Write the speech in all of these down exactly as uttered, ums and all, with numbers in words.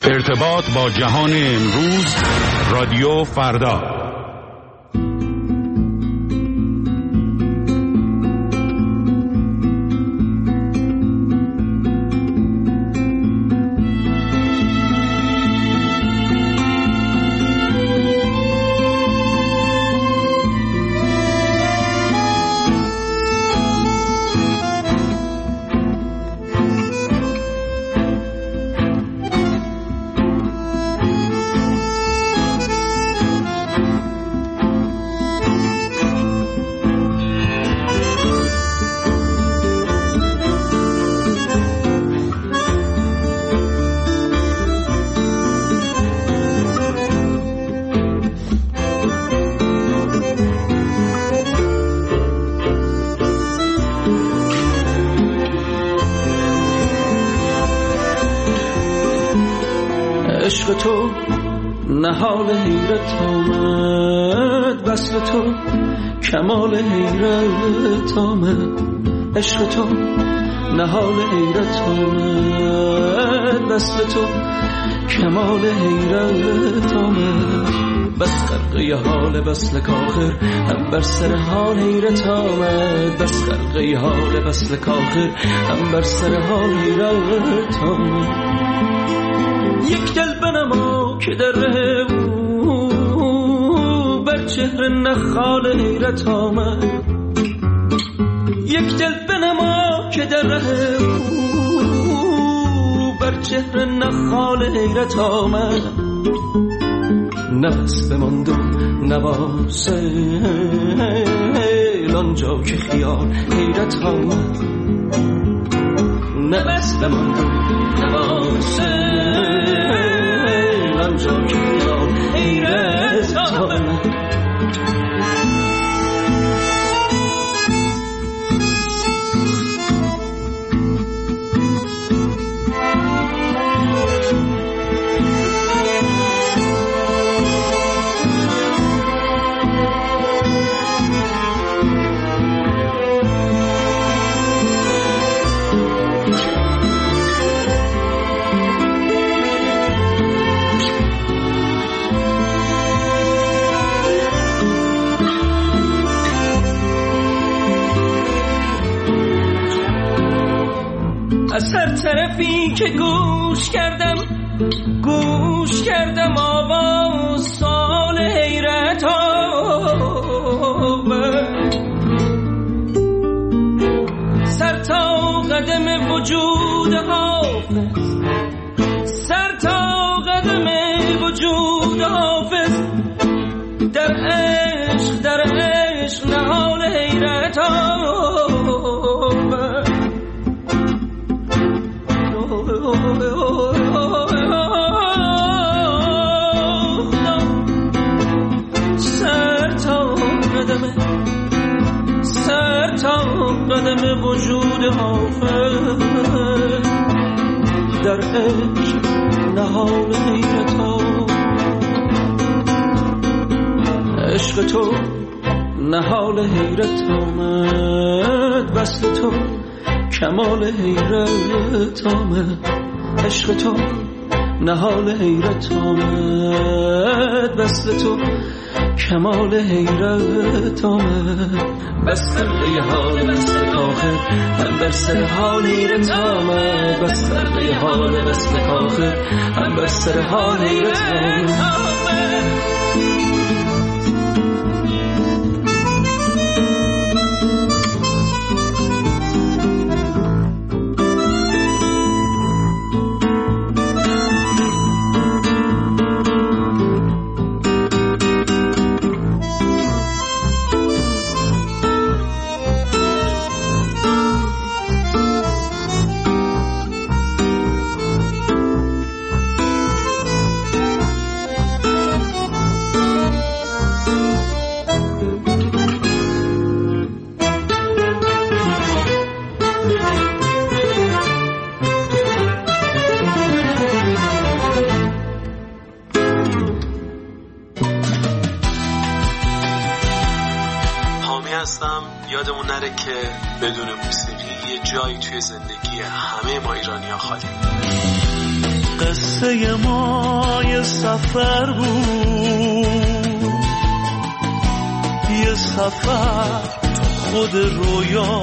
ارتباط با جهان امروز، رادیو فردا. عشق تو نهال حیرت آمد، وصل تو کمال حیرت آمد. عشق تو نهال حیرت آمد، وصل تو کمال حیرت آمد. بس خرقه حال وصل کاخر، هم بر سر حال حیرت آمد. بس خرقه حال وصل کاخر، هم بر سر حال حیرت آمد. یک دل بنما که در ره او بر چهره نخال حیرت آمد. یک دل بنما که در ره او بر چهره نخال حیرت آمد. نفس بماند و نواسیل آنجا که خیال حیرت آمد. نفس بماند و نواسیل آنجا که خیال حیرت آمد. از هر طرفی که گوش کردم گوش کردم آواز سال حیرت آمد. سر تا قدم وجود حافظ، سر تا قدم وجود حافظ در عشق در عشق نهال حیرت آمد. سر تا قدم سر تا قدم وجود حافظ در عشق نهال حیرت آمد. عشق تو نهال حیرت آمد، وصل تو کمال حیرت آمد. عشق تو نهال حیرت آمد، وصل تو کمال حیرت آمد. بس خرقه حال وصل کاخر، هم بر سر حال حیرت آمد. بس خرقه حال وصل کاخر، هم بر سر حال حیرت آمد. یادمون نره که بدون موسیقی یه جایی توی زندگی همه ما ایرانی‌ها خالی. قصه قصه ما یه سفر بود، یه سفر خود رویا.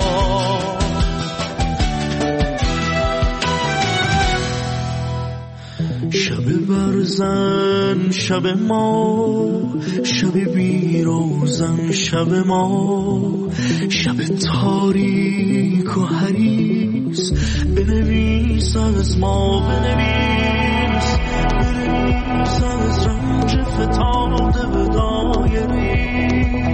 شب برزن شب ما، شب بیروزن شب ما، شب تاریک و حریص. بنویس از ما، بنویس بنویس از رنج فتاده به دایری،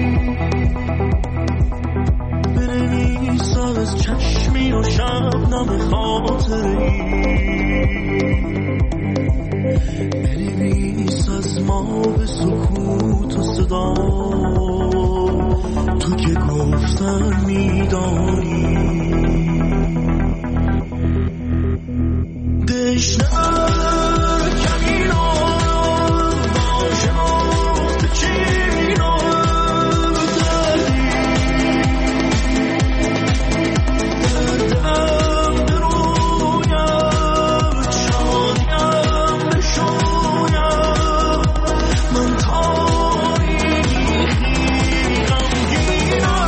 بنویس از چشمی و شبنم خاطری، بنویس از ما به سکوت و صدا. تو که گفتن میدانی دشنر کمینو باشم چینو دردی دردم برویم شادیم بشویم من تاریخی غمگینم.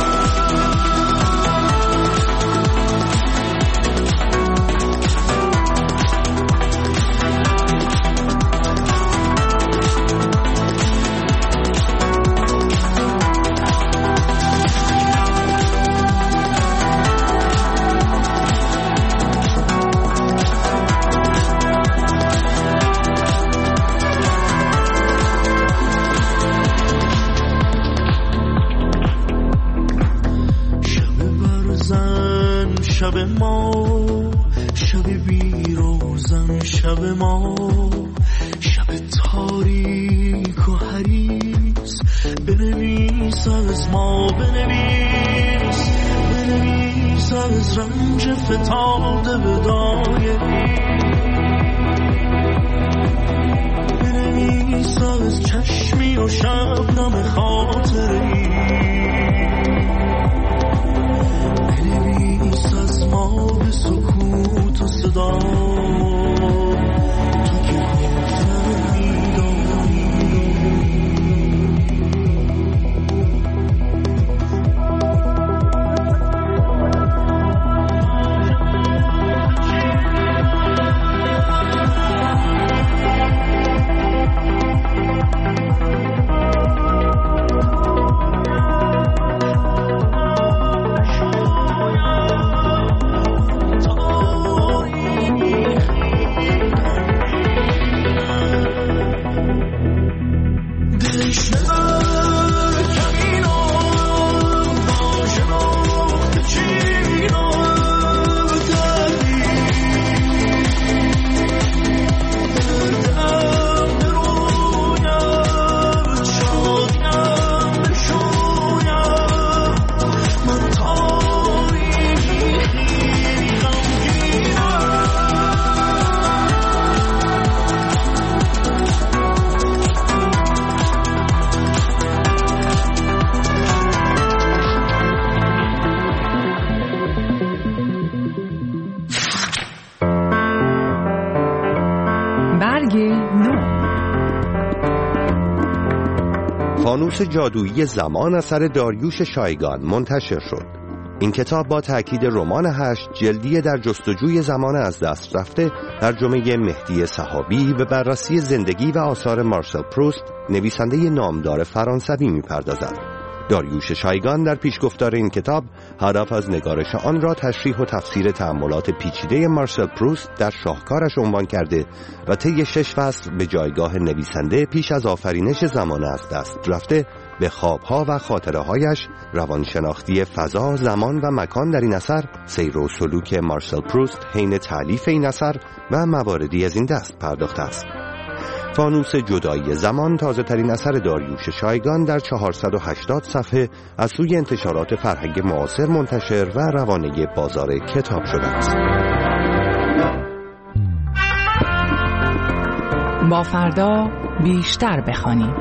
شب ما شب بیروزن شب ما، شب تاریک و حریص. بنویس از ما، بنویس بنویس از رنج فتاده به دایری، بنویس از چشمی و شبنم خاطری، بنویس از ما به سکوت و صدا. تو که گفتن میدانی فانوس جادویی زمان اثر داریوش شایگان منتشر شد. این کتاب با تأکید رمان هشت جلدی در جستجوی زمان از دست رفته، ترجمه مهدی صحابی به بررسی زندگی و آثار مارسل پروست، نویسنده نامدار فرانسوی می‌پردازد. داریوش شایگان در پیشگفتار این کتاب هدف از نگارش آن را تشریح و تفسیر تأملات پیچیده مارسل پروست در شاهکارش عنوان کرده و طی شش فصل به جایگاه نویسنده پیش از آفرینش زمان از دست رفته به خوابها و خاطره‌هایش، روانشناختی فضا، زمان و مکان در این اثر، سیر و سلوک مارسل پروست حین تألیف این اثر و مواردی از این دست پرداخته است. فانوس جدایی زمان تازه ترین اثر داریوش شایگان در چهارصد و هشتاد صفحه از سوی انتشارات فرهنگ معاصر منتشر و روانه بازار کتاب شده است. با فردا بیشتر بخوانیم.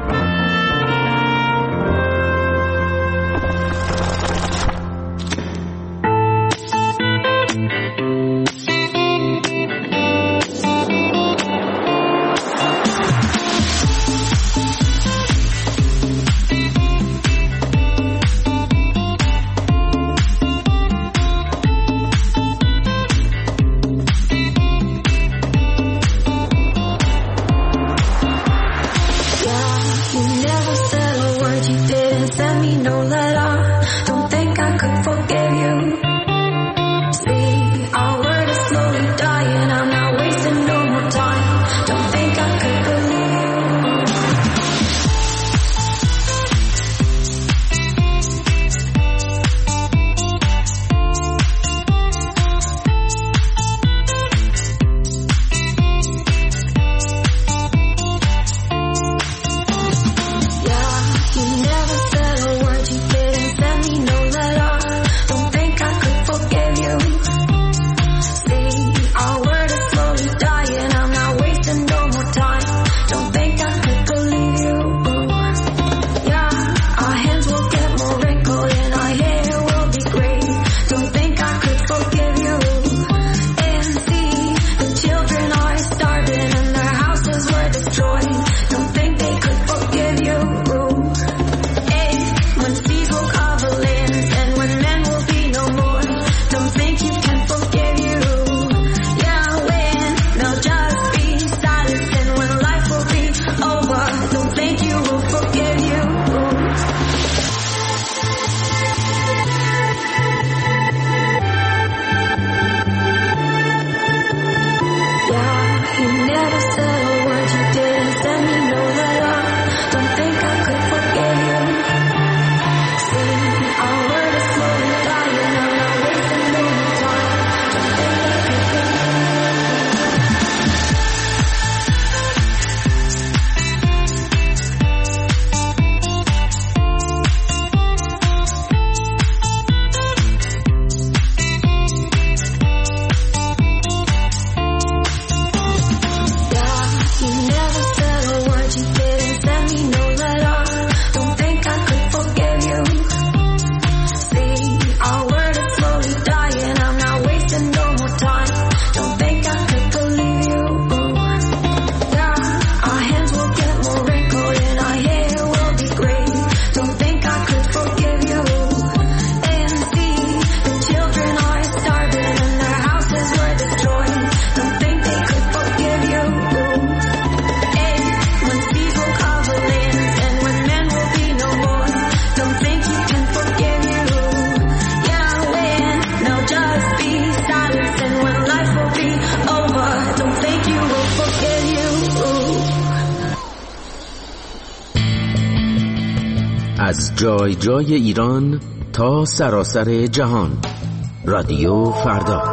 از جای جای ایران تا سراسر جهان، رادیو فردا.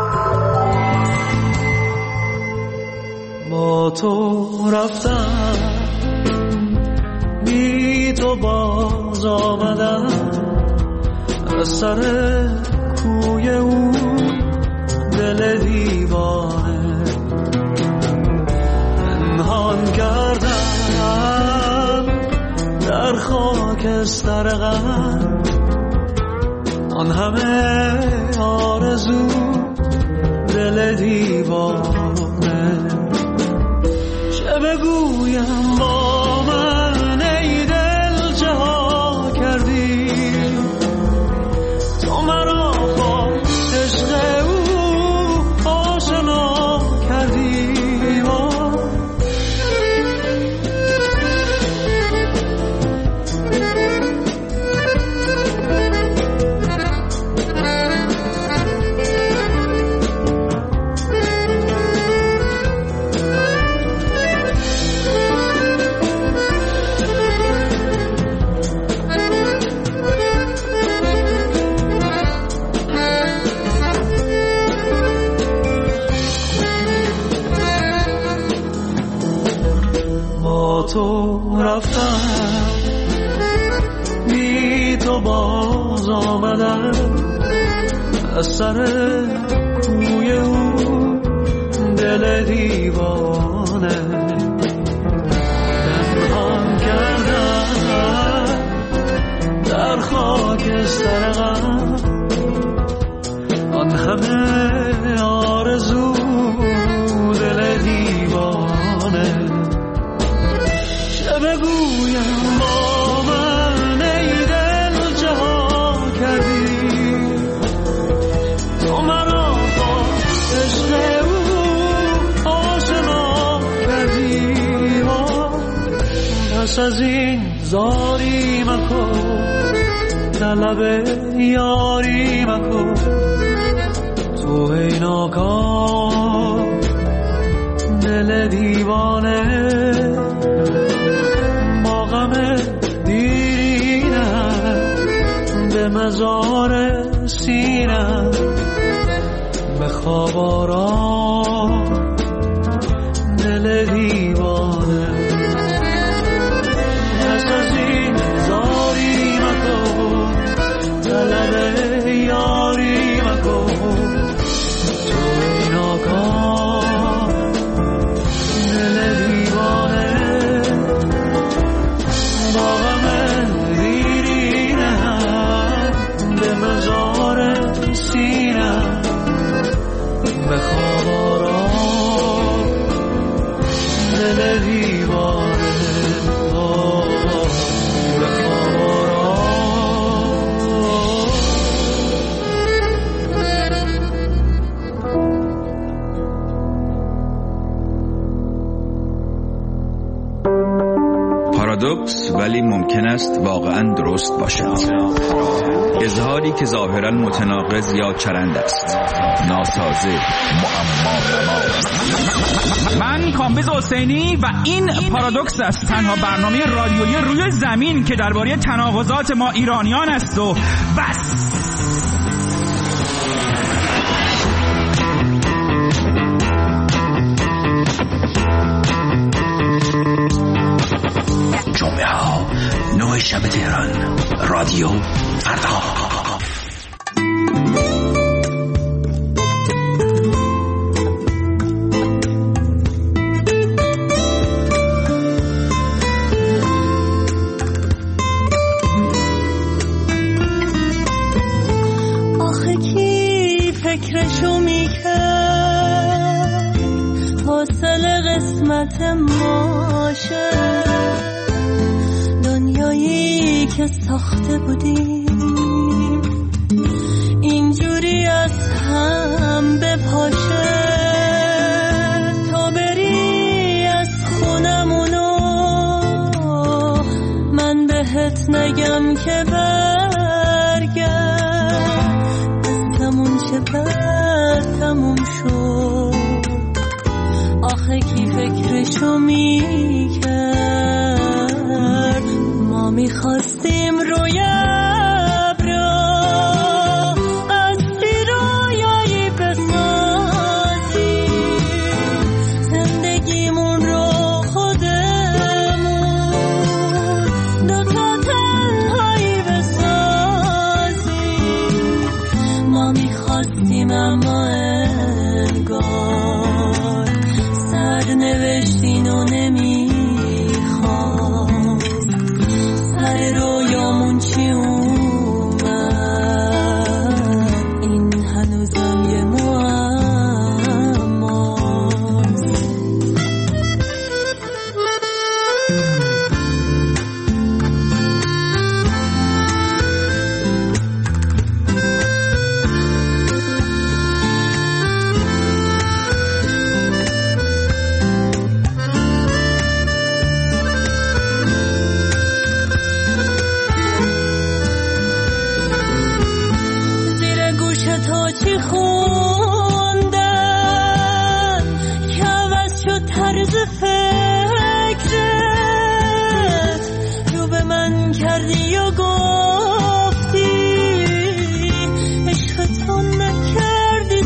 با تو رفتم، بی تو باز آمدم، از سر کوی او دل دیوانه پنهان کردم در خاکستر غم، آن همه آرزو دل دیوانه. چه بگویم با من ای دل چه ها کردی، تو مرا با عشق او آشنا کردی. تو رفتم، بی تو باز آمدم، از سر کوی او دل دیوانه پنهان کردم در خاکستر غم، آن همه آرزو دل دیوانه. بگویم با من ای دل چه ها کردی، تو مرا با عشق او آشنا کردی. پس از این زاری مکن، طلب یاری مکن، تو ای ناکام دل دیوانه. به مزار سینم به خواب آرام دل دیوانه. پس از این زاری مکن، طلب یاری مکن، تو ناکام دل دیوانه. با غم مزار سینم به خواب آرام دل دیوانه، به خواب آرام. پارادوکس ولی ممکن است واقعا درست باشد. اظهاری که ظاهرا متناقض یا چرند است، ناسازه، معما. من کامبیز حسینی و این پارادوکس است، تنها برنامه رادیویی روی زمین که درباره تناقضات ما ایرانیان است و بس. جمعه ها نوع شب تهران، رادیو فردا. آخه کی فکرشو میکرد حاصل قسمت ماشه، دنیایی که ساخته بودیم اینجوری از هم بپاشه. تا بری از خونمونو من بهت نگم که برگرد، دستمون چه برتمون شد. آخه کی فکرشو میکرد ما میخواستیم روی ابرا از رویایی بسازیم، زندگیمون رو خودمون دوتا تنهایی بسازیم. ما میخواستیم اما انگار سرنوشتین و نمیخواست. سر رویامون چی اومد این هنوزم یه معماست. تو چی خوندن که عوض شد طرز فکرت، رو به من کردی و گفتی عشق تو نکردی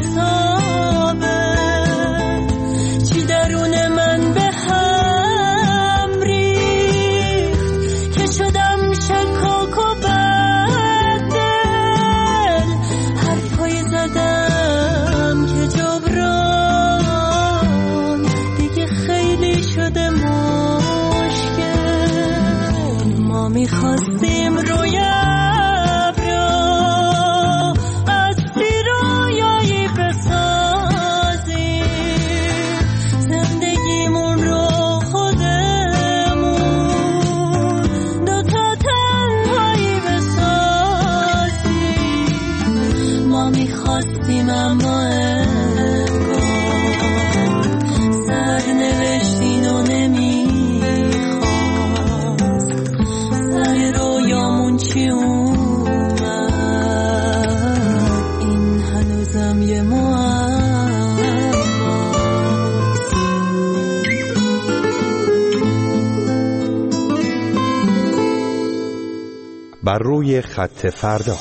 ثابت. چی درون من به هم ریخت که شدم شکاک و زدم که جبران دیگه خیلی شده مشکل. ما میخواستیم روی ابرا از رویایی بسازیم، زندگیمون رو خودمون دوتا تنهایی بسازیم. ما میخواستیم اما انگار سرنوشتین و نمیخواست. سر رویامون چی اومد این هنوزم یه معماست. بر روی خط فردا.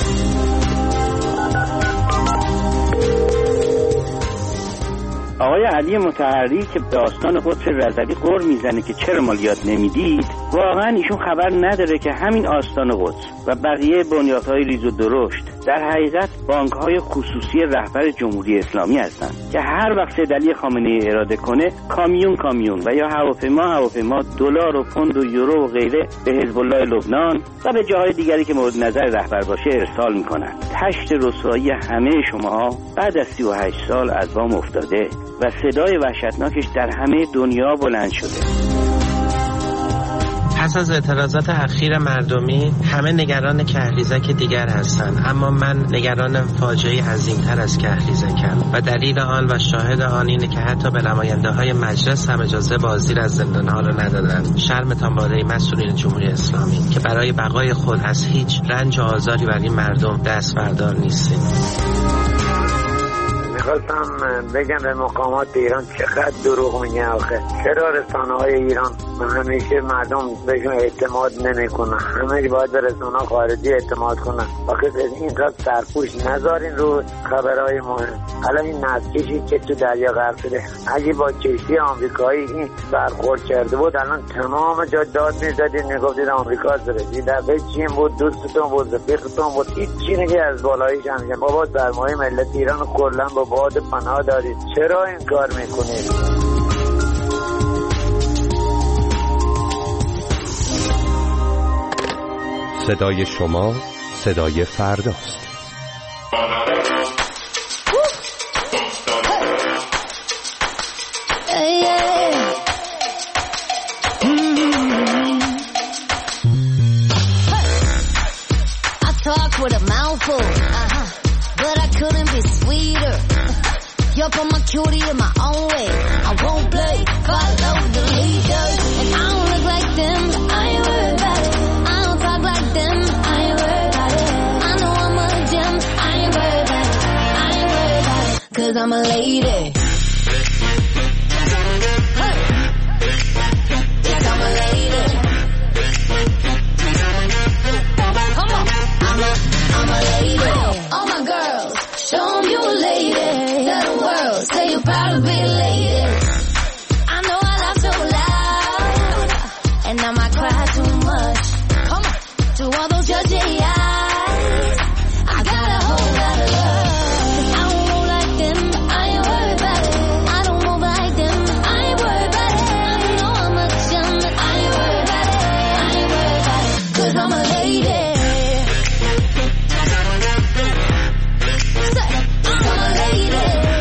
آقای علی مطهری که داستان قدس رضوی غر میزنه که چرا مالیات نمیدید، واقعا ایشون خبر نداره که همین آستان قدس و بقیه بنیادهای ریز و درشت در حقیقت بانک‌های خصوصی رهبر جمهوری اسلامی هستند که هر وقت سید علی خامنه‌ای اراده کنه کامیون کامیون و یا هواپیما هواپیما دلار و پوند و یورو و غیره به حزب الله لبنان و به جاهای دیگری که مورد نظر رهبر باشه ارسال میکنن. تشت رسوایی همه شماها بعد از سی و هشت سال از وام افتاده و صدای وحشتناکش در همه دنیا بلند شده. پس از اعتراضات اخیر مردمی همه نگران کهریزک دیگر هستند، اما من نگران فاجعه عظیمتر از کهریزکم و دلیل آن و شاهد آن اینه که حتی به نماینده های مجلس هم اجازه بازدید از زندانها را ندادند. شرمتان باده مسئولین جمهوری اسلامی که برای بقای خود از هیچ رنج و آزاری بر این مردم دست بردار نیستید. میخواستم بگم به مقامات ایران چقدر دروغ میگن آخه. چرا رسانه های ایران همیشه مردم بهشون اعتماد نمیکنن؟ همه باید به رسانه خارجی اعتماد کنن. آخه اینقدر سرپوش نذارین رو خبرهای مهم. حالا این نفتکشی که تو دریا غرق شده، اگه با کشتی آمریکایی این برخورد کرده بود الان تمام جا داد میزدید میگفتید آمریکا زرشی دفعه چین بود، دوستتون بود، رفیقتون بود، هیچ چی که از بالایش هم میگن بابا سرمایه ملت ایران کلا با باد پناه دارید. چرا این کار میکنید؟ صدای شما صدای فرداست. Yo, put my cutie in my own way. I won't play, follow the leader. And I don't look like them, I ain't worried about it. I don't talk like them, I ain't worried about it. I know I'm a gem, I ain't worried about it. I ain't worried about it, cause I'm a lady. Hey. Yes, I'm a lady. Come on. I'm a, I'm a lady. All my girls, show them you a lady. Say you're proud to be a lady. I know I laugh so loud, and I might cry too much. Come on, to all those judgy eyes, I got a whole lot of love. I don't move like them, I ain't worried about it. I don't move like them, I ain't worried about it. I know I'm a gem, I ain't worried about it. I ain't worried about it, cause I'm a lady. Say, I'm a lady.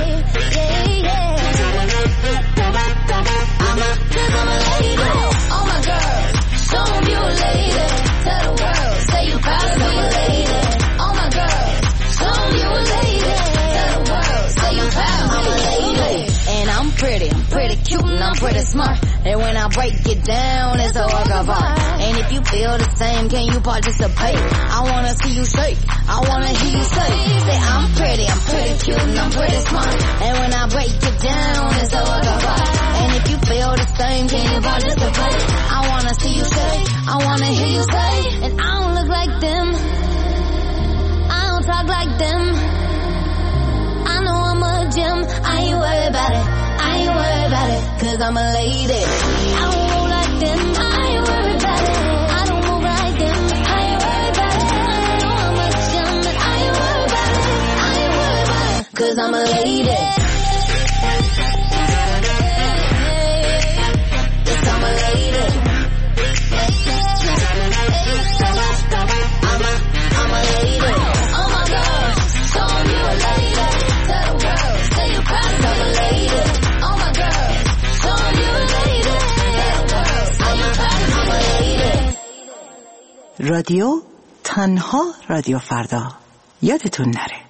I'm pretty smart, and when I break it down, it's a work of art. And if you feel the same, can you participate? I wanna see you shake, I wanna hear you say, say I'm pretty, I'm pretty cute, and I'm pretty smart. And when I break it down, it's a work of art. And if you feel the same, can you participate? I wanna see you shake, I wanna hear you say, and I don't look like them, I don't talk like them. I know I'm a gem, I ain't worried about it. I ain't worried about it, cause I'm a lady. I don't move like them, I ain't worried about it. I don't move like them, I ain't worried about it. I know I'm a gem, I ain't worried about it. I ain't worried about it, cause I'm a lady. Yes, I'm a lady. I'm a, I'm a lady. Oh my God, show me you a lady. Tell the world, say you're proud of a lady. رادیو تنها رادیو فردا. یادتون نره.